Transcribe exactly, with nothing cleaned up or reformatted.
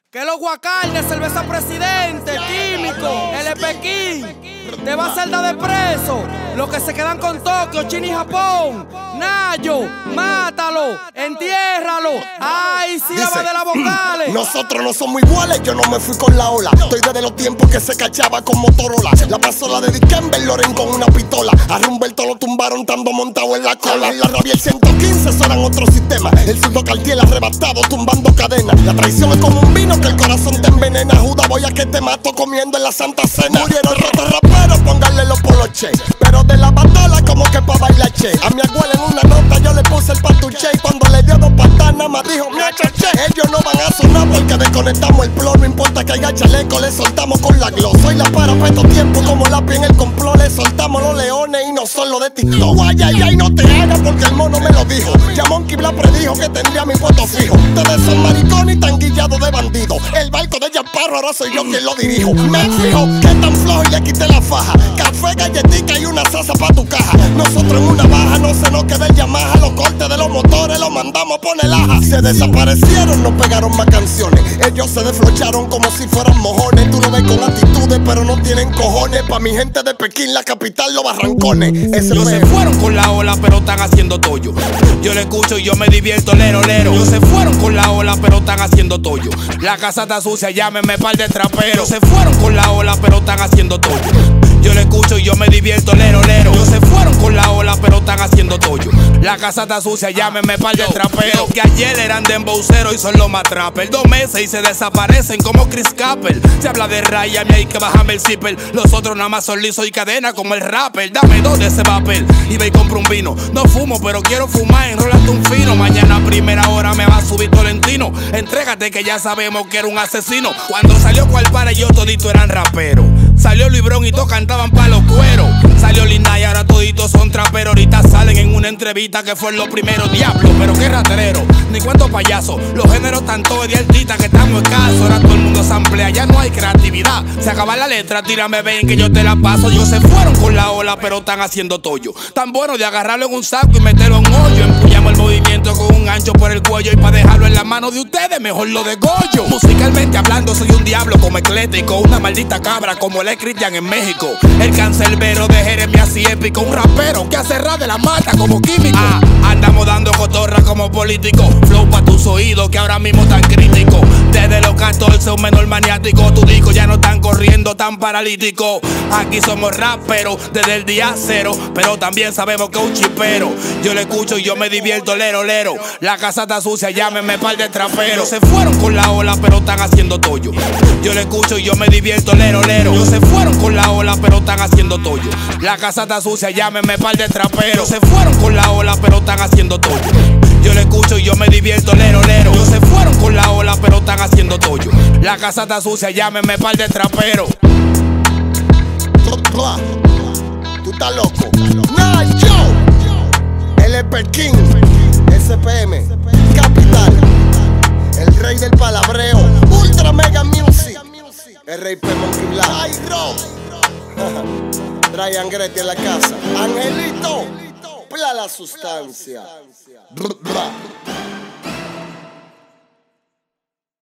Que los guacarnes, cerveza presidente, químico, el Pekín, te va a salda de preso. Los que se quedan con Tokio, China y Japón. Nayo, mátalo, entiérralo. Ay, sílaba de las vocales. Nosotros no somos iguales, yo no me fui con la ola. Estoy desde los tiempos que se cachaba con Motorola. La pasola de Dikembe Loren con una pistola. A Rumberto lo tumbaron estando montado en la cola. En la rabia el ciento quince eran otro sistema. El zurdo Cartier arrebatado tumbando cadenas. La traición es como un vino que el corazón te envenena. Judas, voy a que te mato comiendo en la Santa Cena. Murieron rotos raperos, pónganle los poloche. Pero de la batola como que pa' bailar che. A mi abuela en una nota yo le puse el patuche. Y cuando le dio dos patas nada más dijo mi achache. Ellos no van a sonar porque desconectamos el plomo. No importa que haya chaleco, le soltamos con la gloss. Soy la para peto tiempo como lápiz en el complot. Le soltamos los leones y no son los de TikTok. Ay, ay, ay, no te hagas porque el mono me lo dijo. Ya Monkey Bla predijo que tendría mi puesto fijo. Ustedes son maricones y tan guillados de bandidos. El barco de Yaparro ahora soy yo quien lo dirijo. Me fijo que tan flojo y le quité la faja. Café, galletica y una salsa pa' tu caja. Nosotros en una baja no se nos queda el Yamaha. Los cortes de los motores los mandamos a poner laja. Se desaparecieron, no pegaron más canciones. Ellos se desflocharon como si fueran mojones. Tú lo ves con actitudes pero no tienen cojones. Pa' mi gente de Pekín, la capital, los barrancones. Ese Ellos se fueron con la ola pero están haciendo tollo. Yo le escucho y yo me divierto, lero, lero. Ellos se fueron con la ola pero están haciendo tollo. La casa está sucia, llámeme par de traperos. Ellos se fueron con la ola pero están haciendo tollo. Yo le escucho y yo me divierto, lero, lero. Ellos se fueron con la ola pero están haciendo tollo. La casa está sucia, llámeme par de traperos. Que ayer eran de embauceros y son los más trappers. Dos meses y se desaparecen como Chris Capel. Se habla de raya, a mí hay que bajarme el zipper. Los otros nada más son lisos y cadena como el rapper. Dame dos de ese papel y ve y compra un vino. No fumo pero quiero fumar, enrólate un fino. Mañana a primera hora me va a subir Tolentino. Entrégate que ya sabemos que era un asesino. Cuando salió cual para yo todito eran raperos. Salió Librón y todos cantaban pa' los cueros. Salió Lina y ahora toditos son traperos. Ahorita salen en una entrevista que fue lo primero. Diablo, pero qué raterero, ni cuántos payasos. Los géneros tanto de artistas que estamos escasos. Ahora todo el mundo se amplía, ya no hay creatividad. Se acaba la letra, tírame ven que yo te la paso. Ellos se fueron con la ola pero están haciendo tollo. Tan bueno de agarrarlo en un saco y meterlo en hoyo. Empuñamos el movimiento con un gancho por el cuello. Y pa' dejarlo en la mano de ustedes mejor lo degollo. Musicalmente hablando soy un diablo como eclético. Una maldita cabra como el Cristian en México. El cancerbero de Jeremías y épico. Un rapero que hace rap de la mata como químico. Ah, andamos dando cotorra como político. Flow pa' tus oídos que ahora mismo tan crítico. Desde los catorce un menor maniático. Tu disco ya no están corriendo tan paralítico. Aquí somos raperos desde el día cero. Pero también sabemos que un chipero. Yo le escucho y yo me divierto, lero, lero. La casa está sucia, llámeme par de traperos. Se fueron con la ola pero están haciendo tollo. Yo le escucho y yo me divierto, lero, lero. Ellos se fueron con la ola pero están haciendo tollo. La casa está sucia, llámeme par de traperos. Se fueron con la ola pero están haciendo tollo. Yo le escucho y yo me divierto, lero, lero. Ellos se fueron con la ola pero están haciendo tollo. La casa está sucia, llámeme par de traperos. Tú estás loco. Nayo, el Pekín, S P M, Capital, el rey del palabreo, Ultra Mega Music, el rey P. Monkey Bla, Ay, Brian Gretti en la casa, Angelito, Pla la sustancia.